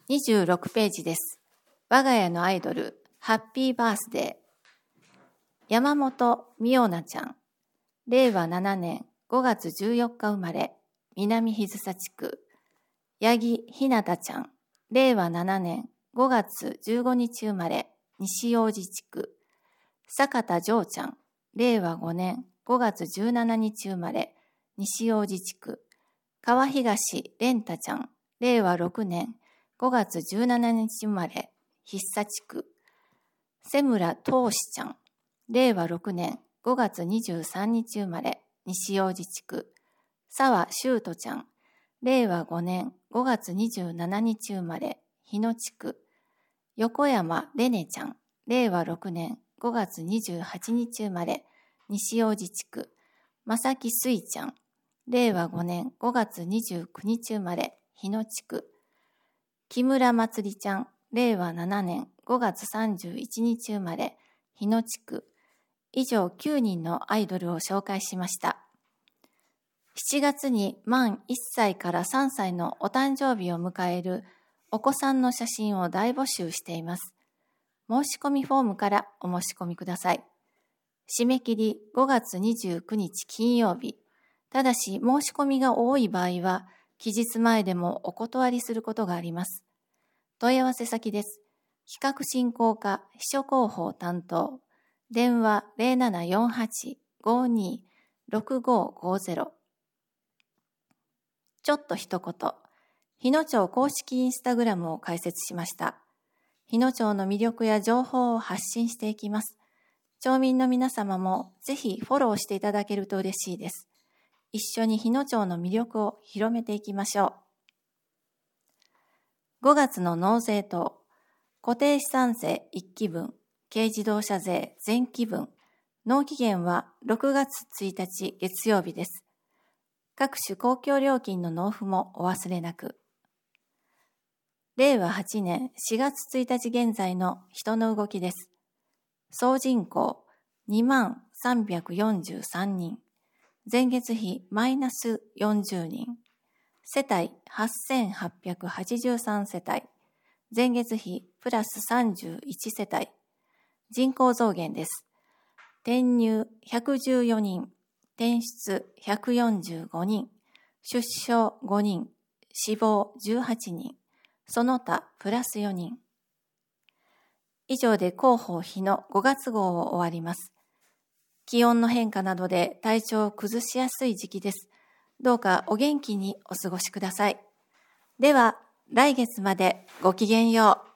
26ページです。我が家のアイドル、ハッピーバースデー。山本美代奈ちゃん。令和7年5月14日生まれ、南日津地区。八木ひなたちゃん。令和7年5月15日生まれ、西大路地区。坂田丈ちゃん。令和5年5月17日生まれ、西大路地区。川東蓮太ちゃん。令和6年5月17日生まれ、筆佐地区。瀬村東志ちゃん。令和6年5月23日生まれ、西大路地区。沢修斗ちゃん。令和5年5月27日生まれ、日野地区。横山れねちゃん。令和6年5月28日生まれ、西大路地区。正木すいちゃん。令和5年5月29日生まれ、日野地区。木村まつりちゃん。令和7年5月31日生まれ、日野地区。以上9人のアイドルを紹介しました。7月に満1歳から3歳のお誕生日を迎えるお子さんの写真を大募集しています。申し込みフォームからお申し込みください。締め切り5月29日金曜日。ただし申し込みが多い場合は期日前でもお断りすることがあります。問い合わせ先です。企画進行課秘書広報担当。電話 0748-526550。ちょっと一言。日野町公式インスタグラムを開設しました。日野町の魅力や情報を発信していきます。町民の皆様もぜひフォローしていただけると嬉しいです。一緒に日野町の魅力を広めていきましょう。5月の納税等、固定資産税1期分、軽自動車税前期分、納期限は6月1日月曜日です。各種公共料金の納付もお忘れなく。令和8年4月1日現在の人の動きです。総人口2343人。前月比マイナス40人。世帯8883世帯。前月比プラス31世帯。人口増減です。転入114人。転出145人。出生5人。死亡18人。その他プラス4人。以上で広報日の5月号を終わります。気温の変化などで体調を崩しやすい時期です。どうかお元気にお過ごしください。では来月までごきげんよう。